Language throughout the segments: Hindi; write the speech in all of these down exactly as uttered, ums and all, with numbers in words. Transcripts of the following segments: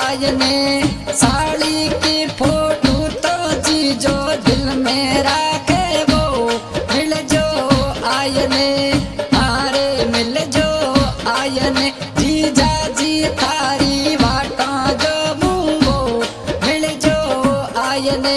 आयने साड़ी की फोटो तो जी जो दिल में राखे वो मिल जो आयने हारे मिल जो आयने जीजा जी थारी वाटा जो मुंगो मिल जो आयने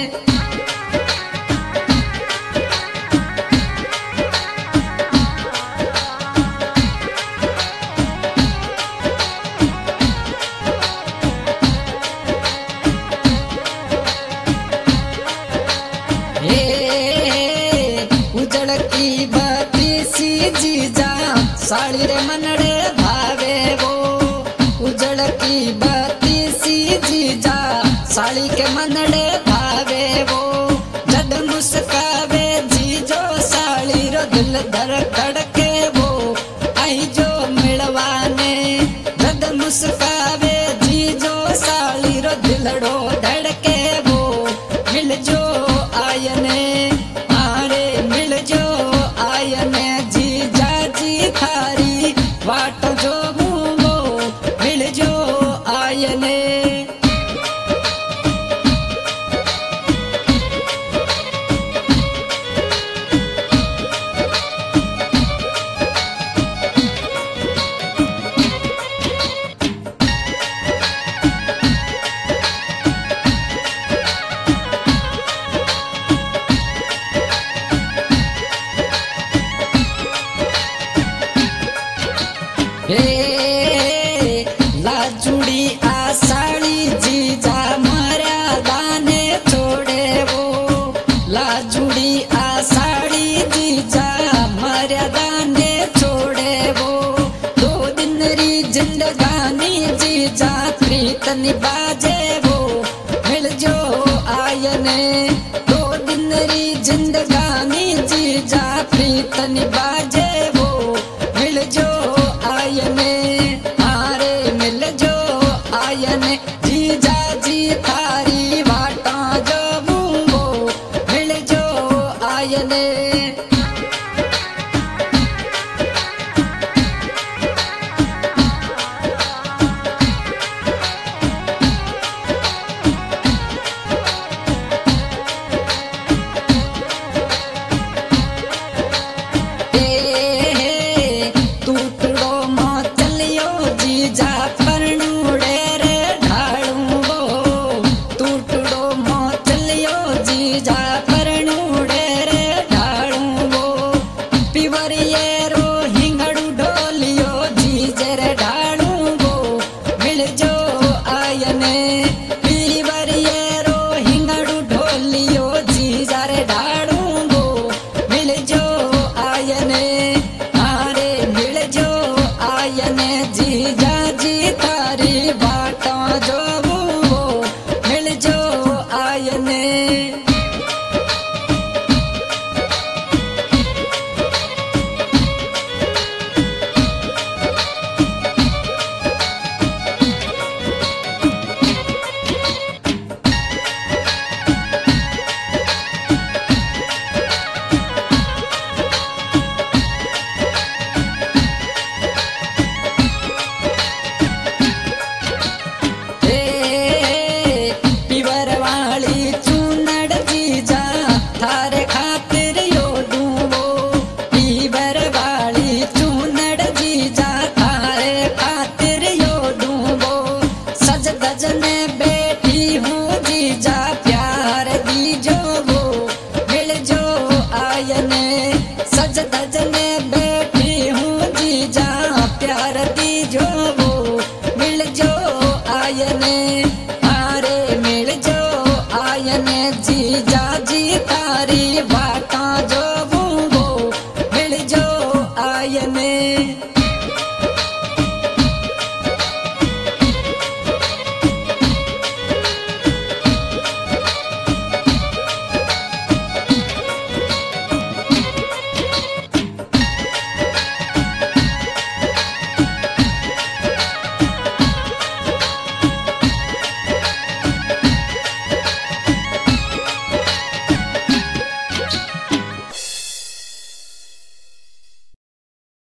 उजड़ की बाती सी जीजा साड़ी रे मनड़े भावे वो उजड़ की बाती सी जीजा साड़ी के मनड़े भावे वो जद मुस्कावे जीजो साड़ी रो दिल धर धड़के वो आई जो मिलवाने जद मुस्कावे जीजो साड़ी रो दिलड़ो धड़के वो मिल जो आयने आरे मिल जो आयने जीजा जी थारी वाट जो मुंगो मिल जो आयने लाजुड़ी आसाड़ी जीजा मारा दाने छोड़े वो लाजुड़ी आसाड़ी जीजा मारा दाने छोड़े वो दो दिन री जिंदगानी जीजा प्रीत निभाजे वो मिल जो आयने दो दिन री जिंदगानी जीजा प्रीत निभाजे वो मिल जो आयने हारे मिल जो आयने जीजा जी थारी वाटा जो मुंगो मिल जो आयने जीजा जी थारी बाटा जो वो मिल जो आयने थारे खातिर यो दूंगो पीवर वाली चूनड़ जीजा थारे खातिर यो दूंगो सज दजने बैठी हूँ जीजा प्यार दीजो वो मिल जो आयने सज दजने बैठी हूँ जीजा प्यार दीजो वो मिल जो आयने हारे मिल जो आयने जीजा जी थारी बाटा जो मुंगो मिल जो आयने